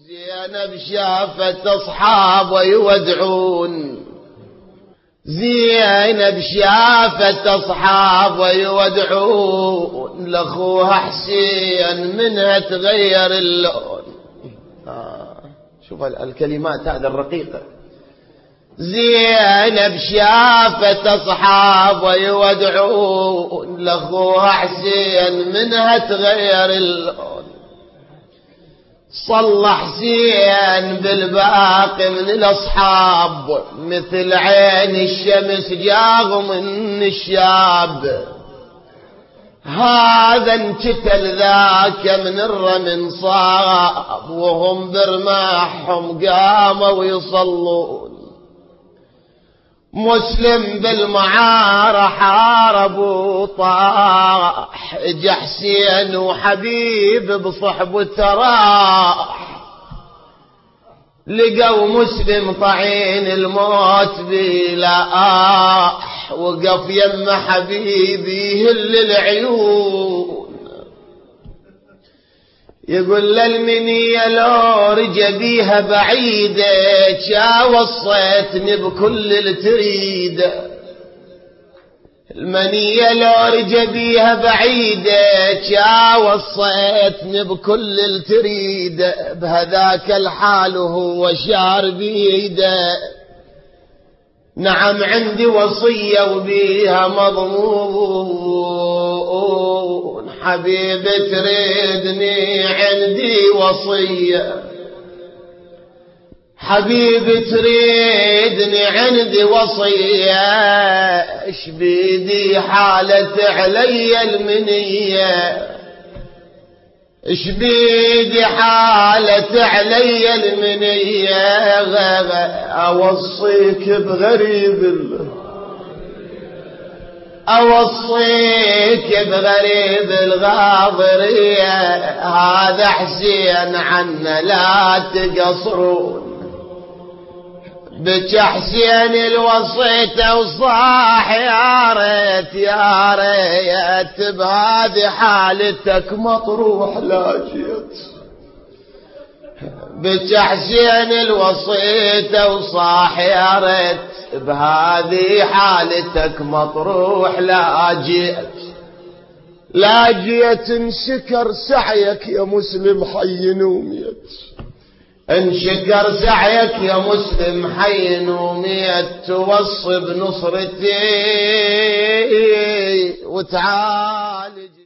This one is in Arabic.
زينب شافت أصحابه يودعون، زينب شافت أصحابه يودعون لأخوها حسين منها تغير اللون. شوف الكلمات هذه الرقيقة. زينب شافت أصحابه يودعون لأخوها حسين منها تغير اللون. صلى حسين بالباقي من الأصحاب مثل عين الشمس جاغ من الشاب. هذا انقتل ذاك من الرمن صاب، وهم برماحهم قاموا يصلون. مسلم بالمعارة حارب وطاح، اجا حسين وحبيب بصحبه راح. لقوا مسلم طعين الموت بلاح، وقف يم حبيبي يهل العيون. يقول للمنية لو رجى بيها بعيدة جا وصيتني بكل التريد. المنية لو رجى بيها بعيدة جا وصيتني بكل التريد. بهذاك الحال وهو شار بيده، نعم عندي وصية وبيها مضمون. حبيبي تريدني عندي وصية، حبيبي تريدني عندي وصية. اش بيدي حالت علي المنية، اش بيدي حالت علي المنية. اوصيك بغريب اوصيك بغريب الغاضرية. هذا حسين عنا لا تقصرون. بك حسين الوصيته وصاح يا ريت يا ريت بهذه حالتك مطروح لا جيت. بك حسين الوصيته وصاح يا ريت بهذه حالتك مطروح لا جيت. لا جيت انشكر سعيك يا مسلم حي وميت، انشكر سعيك يا مسلم حي وميت. توصي بنصرتي وتعالج